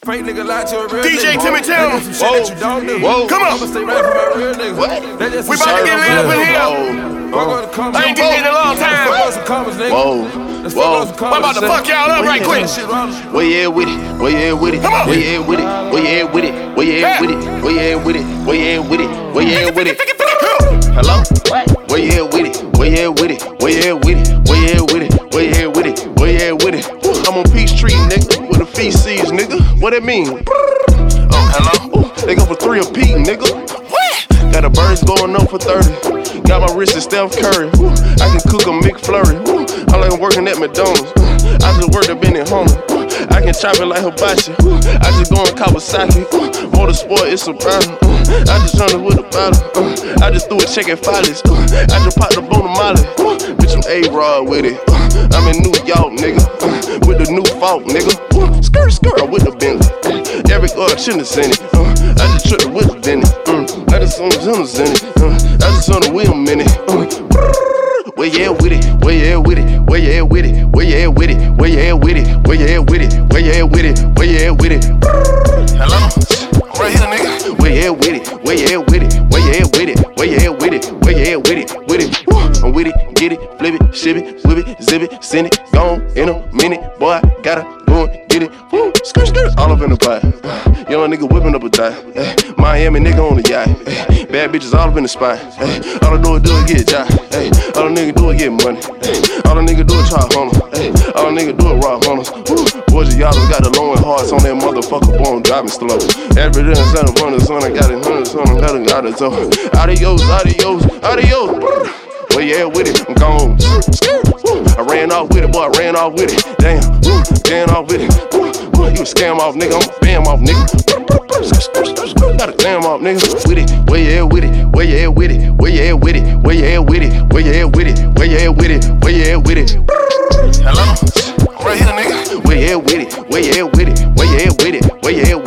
Fake nigga lie to a real DJ nigga. Timmy Tim. Whoa. Come on. I'ma stay right for my real nigga. What? We about to get it up in here. I ain't getting in a long time. Whoa. I'm about to fuck y'all up right quick. Where you at with it? Where you at with it? Come on. Where you at with it? Where you at with it? Where you at with it? Where you at with it? Where you at with it? Where you at with it? Hello? Where you at with it? Where you at with it? Where you at with it? Where you at with it? Where you at with it? Where you at with it? I'm on Peachtree, nigga, with the feces, nigga. What that mean? Oh, hello? Ooh, they go for 3 a peat, nigga. What? Got the birds going up for 30. Got my wrist at Steph Curry. Ooh, I can cook a McFlurry. Ooh, I like working at McDonald's. I just worked at Benny Hunter. I can chop it like hibachi. I just go in Kawasaki. Motorsport, it's a problem. I just run it with a bottle. I just threw a check at Follies. I just popped the bone of Molly. Bitch, I'm A-Rod with it. I'm in New York, nigga. With the new fault, nigga. Skirt with the Bentley. Every shouldn't have seen it. I just tripped the wheels in it. I just on the Hunters in it. I just on the wheel in it. Where you at with it? Where you at with it? Where you at with it? Where you at with it? Where you at with it? Where you at with it? Where you at with it? Where you at with it? Hello? Right here, nigga. Where you at with it? Where you at with it? Where you at with it? Where you at with it? Where you at with it? With it? I'm with it, get it, flip it, ship it, whip it, zip it, send it, gone in a minute. Boy, I gotta go and get it. Woo, skirt, all up in the pot. Young nigga whipping up a tie. Miami nigga on the yacht. Bad bitches all up in the spot. All I do is get a job. All a nigga do is get money. All a nigga do is try Hunter. All a nigga do is rock Hunters. Boys of y'all got the low and hearts on that motherfucker born driving slow. Every day I'm trying to run the son, I got it, son, I got it, so. Adios, adios, adios. Where you at with it? I'm gone. I ran off with it, boy, I ran off with it. Damn, ran off with it. You a scam off, nigga, I'm a bam off, nigga. Got a glam off, nigga. With it, where you at with it? Where you at with it? Where you at with it? Where you at with it? Where you at with it? Where you at with it? Where you at with it? Hello? Right here, nigga. Where you at with it? Where you at with it? Where you at with it? Where you at with it?